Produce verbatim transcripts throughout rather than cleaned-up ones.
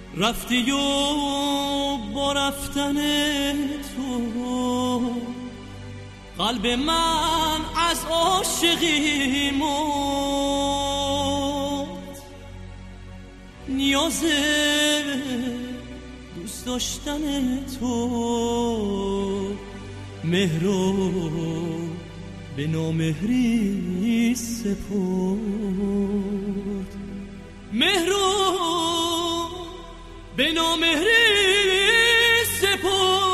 رفتی و با رفتن تو قلب من از عاشقی مرد. نیاز دوست داشتن تو مهرو به نامهری سپرد. مهرو به نامهری سپرد.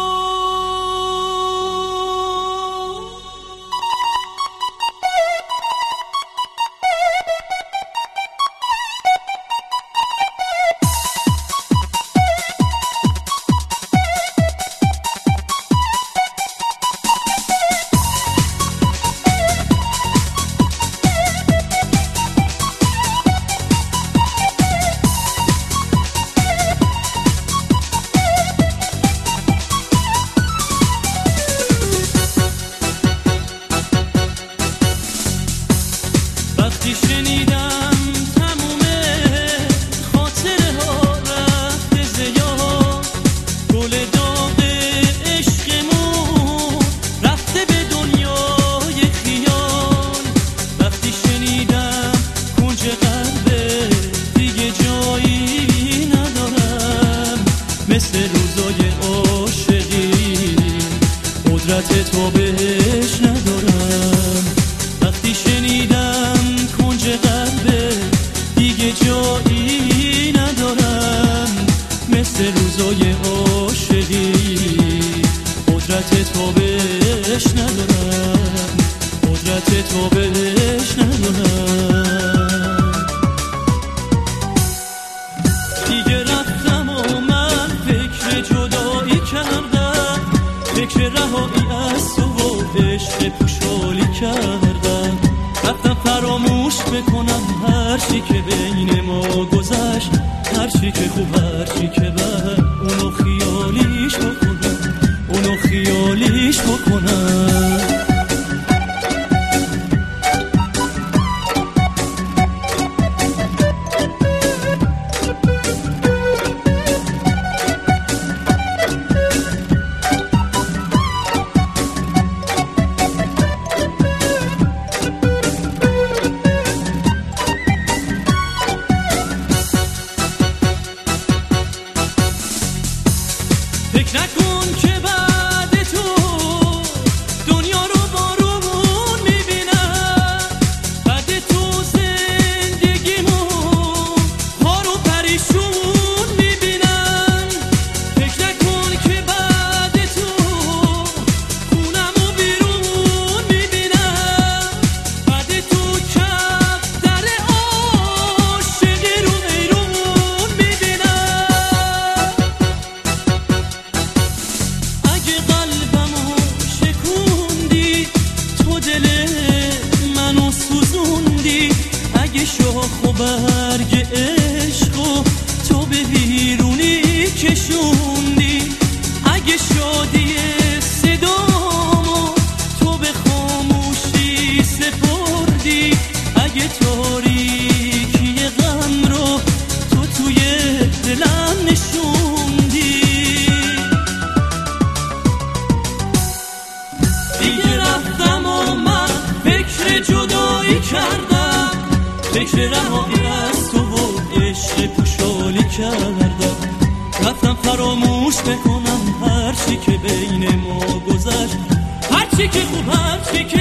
وقتی شنیدم تموم خاطره ها رفته زیاد، گل داغ عشقمون رفته به دنیای خیال. وقتی شنیدم کنج قلبه دیگه جایی ندارم، مثل روزای عاشقی قدرت تو بهش ندارم. وقتی شنیدم کنج قلبه دیگه جایی ندارم، مثل روزای عاشقی قدرت تو بهش ندارم، قدرت تو بهش ندارم. دیگه رفتم و من فکر جدایی کردم، فکر رهایی از تو و عشق پوشالی کردم. رفتم فراموش بکنم هر چی که بین ما گذشت، هر چی که خوب هر چی که بد، اونو خیالیش بکنم، اونو خیالیش بکنم. فکر نکن که بعد تو دنیا رو بارون میبینم، بعد تو زندگیمون ها رو پریشون میبینم. فکر نکن که بعد تو خونم و بیرون میبینم، بعد تو کف در عاشقی رو ایرون میبینم. اگه قلبمو شکوندی تو دل منو سوزوندی، اگه شاخ و برگ عشقو تو به بیرونی کشوندی، اگه شادی صدامو تو به خاموشی سپردی، اگه تاریکی غم رو تو توی دلم نشوندی. دیگه رفتم و من فکر جدایی کردم، فکر رهایی از تو و عشق پوشالی کردم. رفتم فراموش بکنم هر چی که بین ما گذشت، هر چی که خوب هر چی که